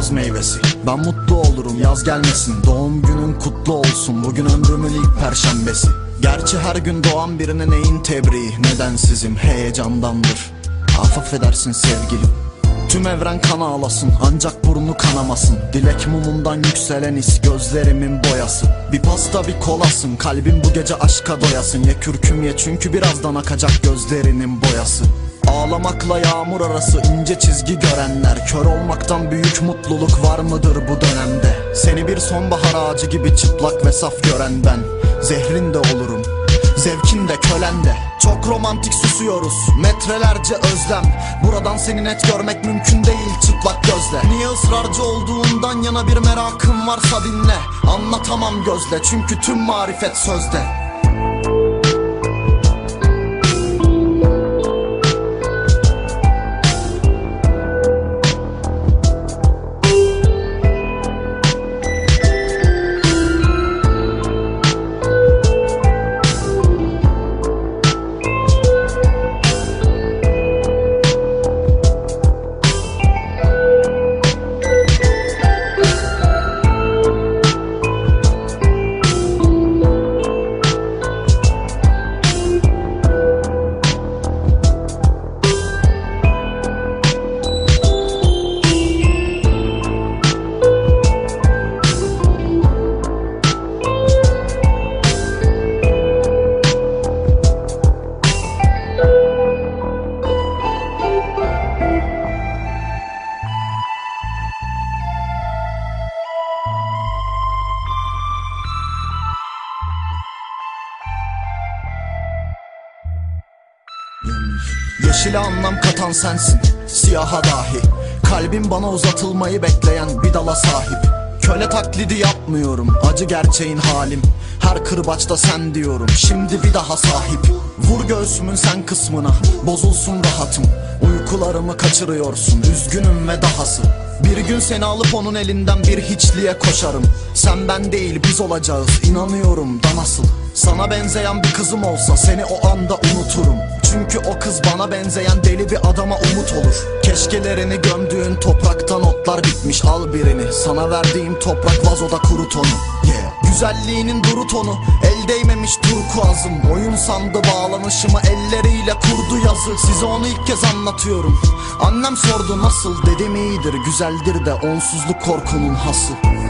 yaz meyvesi. Ben mutlu olurum yaz gelmesin. Doğum günün kutlu olsun, bugün ömrümün ilk perşembesi. Gerçi her gün doğan birine neyin tebriği, nedensizim heyecandandır. Affedersin sevgilim. Tüm evren kan ağlasın, ancak burnu kanamasın. Dilek mumundan yükselen is, gözlerimin boyası. Bir pasta bir kolasın, kalbim bu gece aşka doyasın. Ye kürküm ye, çünkü birazdan akacak gözlerinin boyası. Ağlamakla yağmur arası ince çizgi görenler, kör olmaktan büyük mutluluk var mıdır bu dönemde? Seni bir sonbahar ağacı gibi çıplak ve saf gören ben, zehrin de olurum, zevkin de kölen de. Çok romantik susuyoruz, metrelerce özlem. Buradan seni net görmek mümkün değil çıplak gözle. Niye ısrarcı olduğundan yana bir merakım varsa dinle. Anlatamam gözle, çünkü tüm marifet sözde. Yeşile anlam katan sensin, siyaha dahi. Kalbim bana uzatılmayı bekleyen bir dala sahip. Köle taklidi yapmıyorum, acı gerçeğin halim. Her kırbaçta sen diyorum, şimdi bir daha sahip. Vur göğsümün sen kısmına, bozulsun rahatım. Uykularımı kaçırıyorsun, üzgünüm ve dahası. Bir gün seni alıp onun elinden bir hiçliğe koşarım. Sen ben değil biz olacağız, inanıyorum da nasıl? Sana benzeyen bir kızım olsa seni o anda unuturum. Çünkü o kız bana benzeyen deli bir adama umut olur. Keşkelerini gömdüğün topraktan otlar bitmiş, al birini. Sana verdiğim toprak vazoda kurut onu, yeah. Güzelliğinin duru tonu, el değmemiş turkuazım. Oyun sandı bağlanışımı, elleriyle kurdu yazı. Size onu ilk kez anlatıyorum. Annem sordu nasıl, dedim iyidir, güzeldir de onsuzluk korkunun hası.